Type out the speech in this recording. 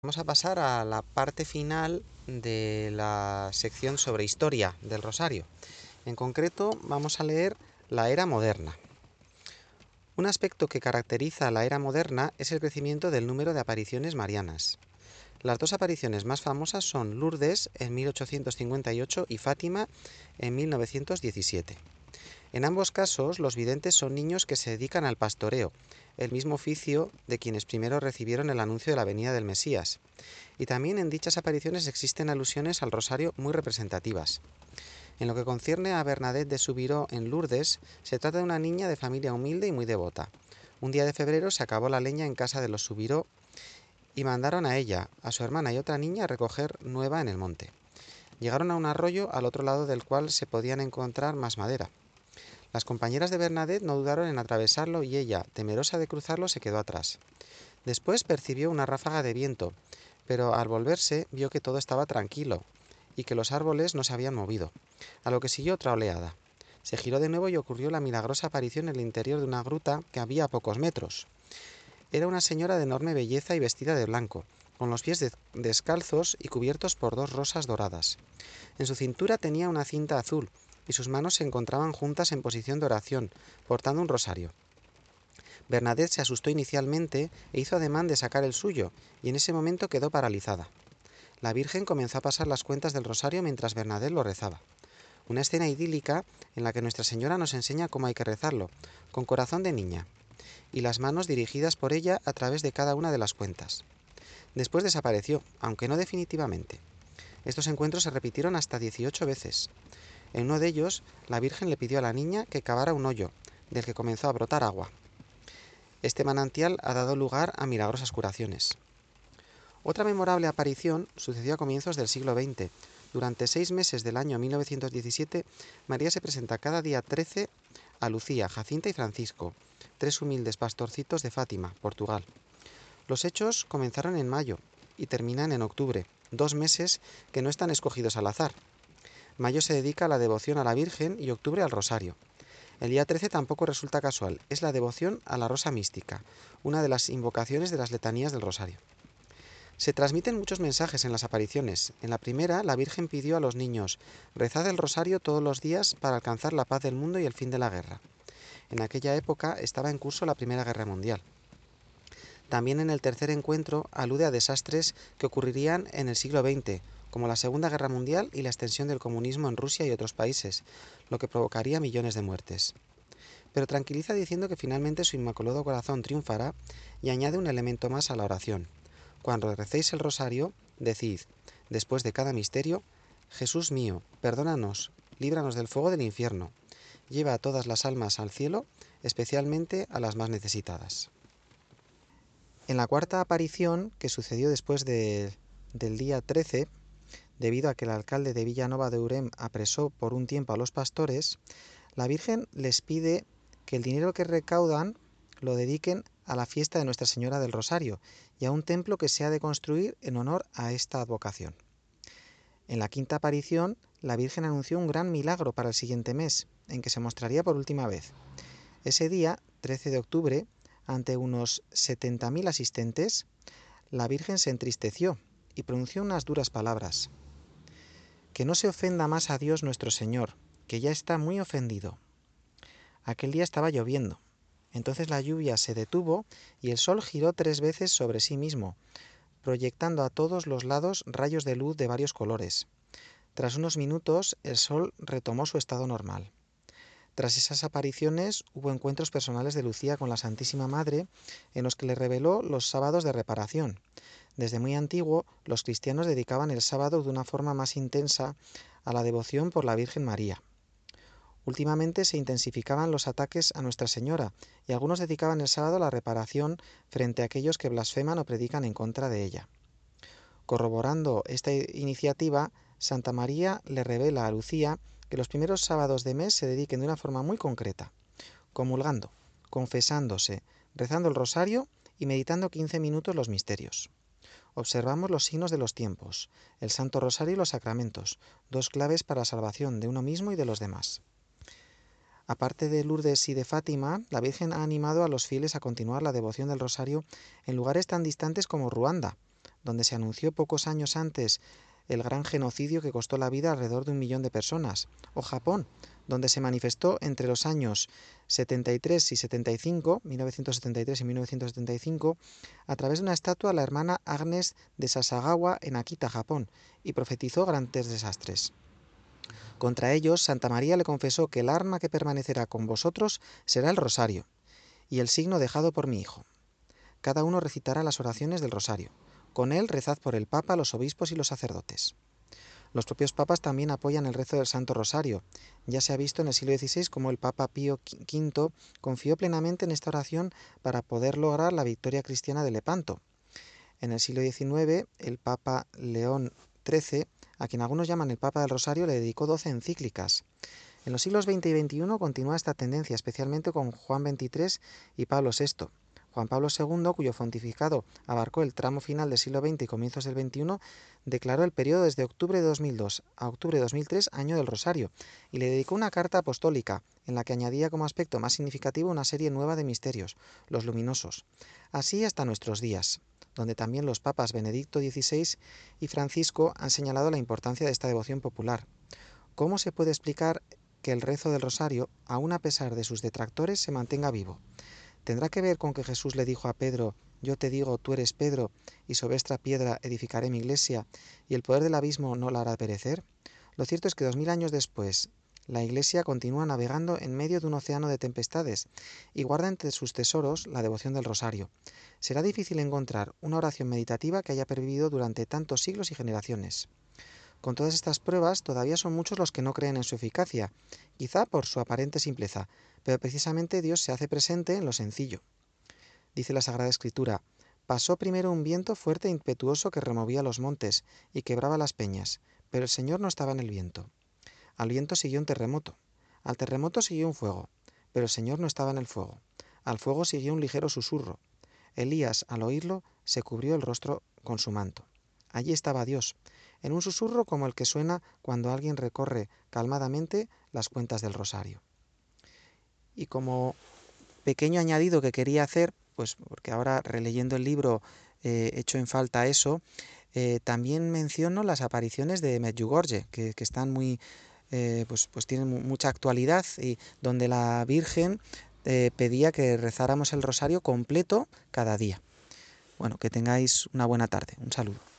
Vamos a pasar a la parte final de la sección sobre historia del Rosario. En concreto, vamos a leer la era moderna. Un aspecto que caracteriza a la era moderna es el crecimiento del número de apariciones marianas. Las dos apariciones más famosas son Lourdes en 1858 y Fátima en 1917. En ambos casos, los videntes son niños que se dedican al pastoreo, el mismo oficio de quienes primero recibieron el anuncio de la venida del Mesías. Y también en dichas apariciones existen alusiones al rosario muy representativas. En lo que concierne a Bernadette de Soubirous en Lourdes, se trata de una niña de familia humilde y muy devota. Un día de febrero se acabó la leña en casa de los Soubirous y mandaron a ella, a su hermana y otra niña a recoger nueva en el monte. Llegaron a un arroyo al otro lado del cual se podían encontrar más madera. Las compañeras de Bernadette no dudaron en atravesarlo y ella, temerosa de cruzarlo, se quedó atrás. Después percibió una ráfaga de viento, pero al volverse vio que todo estaba tranquilo y que los árboles no se habían movido, a lo que siguió otra oleada. Se giró de nuevo y ocurrió la milagrosa aparición en el interior de una gruta que había a pocos metros. Era una señora de enorme belleza y vestida de blanco, con los pies descalzos y cubiertos por dos rosas doradas. En su cintura tenía una cinta azul y sus manos se encontraban juntas en posición de oración, portando un rosario. Bernadette se asustó inicialmente e hizo ademán de sacar el suyo, y en ese momento quedó paralizada. La Virgen comenzó a pasar las cuentas del rosario mientras Bernadette lo rezaba. Una escena idílica en la que Nuestra Señora nos enseña cómo hay que rezarlo, con corazón de niña, y las manos dirigidas por ella a través de cada una de las cuentas. Después desapareció, aunque no definitivamente. Estos encuentros se repitieron hasta 18 veces. En uno de ellos, la Virgen le pidió a la niña que cavara un hoyo, del que comenzó a brotar agua. Este manantial ha dado lugar a milagrosas curaciones. Otra memorable aparición sucedió a comienzos del siglo XX. Durante 6 meses del año 1917, María se presenta cada día 13 a Lucía, Jacinta y Francisco, tres humildes pastorcitos de Fátima, Portugal. Los hechos comenzaron en mayo y terminan en octubre, 2 meses que no están escogidos al azar. Mayo se dedica a la devoción a la Virgen y octubre al Rosario. El día 13 tampoco resulta casual, es la devoción a la Rosa Mística, una de las invocaciones de las letanías del Rosario. Se transmiten muchos mensajes en las apariciones. En la primera, la Virgen pidió a los niños: rezad el rosario todos los días para alcanzar la paz del mundo y el fin de la guerra. En aquella época estaba en curso la Primera Guerra Mundial. También en el tercer encuentro alude a desastres que ocurrirían en el siglo XX, como la Segunda Guerra Mundial y la extensión del comunismo en Rusia y otros países, lo que provocaría millones de muertes. Pero tranquiliza diciendo que finalmente su Inmaculado Corazón triunfará y añade un elemento más a la oración. Cuando recéis el rosario, decid, después de cada misterio: Jesús mío, perdónanos, líbranos del fuego del infierno, lleva a todas las almas al cielo, especialmente a las más necesitadas. En la cuarta aparición, que sucedió después del día 13, debido a que el alcalde de Villanova de Urem apresó por un tiempo a los pastores, la Virgen les pide que el dinero que recaudan lo dediquen a la fiesta de Nuestra Señora del Rosario y a un templo que se ha de construir en honor a esta advocación. En la quinta aparición, la Virgen anunció un gran milagro para el siguiente mes, en que se mostraría por última vez. Ese día, 13 de octubre, ante unos 70.000 asistentes, la Virgen se entristeció y pronunció unas duras palabras: que no se ofenda más a Dios nuestro Señor, que ya está muy ofendido. Aquel día estaba lloviendo. Entonces la lluvia se detuvo y el sol giró 3 veces sobre sí mismo, proyectando a todos los lados rayos de luz de varios colores. Tras unos minutos, el sol retomó su estado normal. Tras esas apariciones, hubo encuentros personales de Lucía con la Santísima Madre, en los que le reveló los sábados de reparación. Desde muy antiguo, los cristianos dedicaban el sábado de una forma más intensa a la devoción por la Virgen María. Últimamente se intensificaban los ataques a Nuestra Señora, y algunos dedicaban el sábado a la reparación frente a aquellos que blasfeman o predican en contra de ella. Corroborando esta iniciativa, Santa María le revela a Lucía que los primeros sábados de mes se dediquen de una forma muy concreta, comulgando, confesándose, rezando el rosario y meditando 15 minutos los misterios. Observamos los signos de los tiempos, el Santo Rosario y los sacramentos, dos claves para la salvación de uno mismo y de los demás. Aparte de Lourdes y de Fátima, la Virgen ha animado a los fieles a continuar la devoción del rosario en lugares tan distantes como Ruanda, donde se anunció pocos años antes el gran genocidio que costó la vida a alrededor de 1 millón de personas, o Japón, donde se manifestó entre los años 73 y 75, 1973 y 1975, a través de una estatua a la hermana Agnes de Sasagawa en Akita, Japón, y profetizó grandes desastres. Contra ellos, Santa María le confesó que el arma que permanecerá con vosotros será el rosario, y el signo dejado por mi hijo. Cada uno recitará las oraciones del rosario. Con él rezad por el Papa, los obispos y los sacerdotes. Los propios papas también apoyan el rezo del Santo Rosario. Ya se ha visto en el siglo XVI cómo el Papa Pío V confió plenamente en esta oración para poder lograr la victoria cristiana de Lepanto. En el siglo XIX, el Papa León XIII, a quien algunos llaman el Papa del Rosario, le dedicó 12 encíclicas. En los siglos XX y XXI continúa esta tendencia, especialmente con Juan XXIII y Pablo VI. Juan Pablo II, cuyo pontificado abarcó el tramo final del siglo XX y comienzos del XXI, declaró el periodo desde octubre de 2002 a octubre de 2003 año del Rosario, y le dedicó una carta apostólica en la que añadía como aspecto más significativo una serie nueva de misterios, los luminosos. Así hasta nuestros días, donde también los papas Benedicto XVI y Francisco han señalado la importancia de esta devoción popular. ¿Cómo se puede explicar que el rezo del Rosario, aun a pesar de sus detractores, se mantenga vivo? ¿Tendrá que ver con que Jesús le dijo a Pedro: yo te digo, tú eres Pedro, y sobre esta piedra edificaré mi iglesia, y el poder del abismo no la hará perecer? Lo cierto es que 2000 años después, la Iglesia continúa navegando en medio de un océano de tempestades y guarda entre sus tesoros la devoción del Rosario. Será difícil encontrar una oración meditativa que haya pervivido durante tantos siglos y generaciones. Con todas estas pruebas, todavía son muchos los que no creen en su eficacia, quizá por su aparente simpleza, pero precisamente Dios se hace presente en lo sencillo. Dice la Sagrada Escritura: pasó primero un viento fuerte e impetuoso que removía los montes y quebraba las peñas, pero el Señor no estaba en el viento. Al viento siguió un terremoto, al terremoto siguió un fuego, pero el Señor no estaba en el fuego. Al fuego siguió un ligero susurro. Elías, al oírlo, se cubrió el rostro con su manto. Allí estaba Dios, en un susurro como el que suena cuando alguien recorre calmadamente las cuentas del rosario. Y como pequeño añadido que quería hacer, pues porque ahora releyendo el libro echo en falta eso, también menciono las apariciones de Medjugorje, que están muy, pues tienen mucha actualidad, y donde la Virgen pedía que rezáramos el rosario completo cada día. Bueno, que tengáis una buena tarde. Un saludo.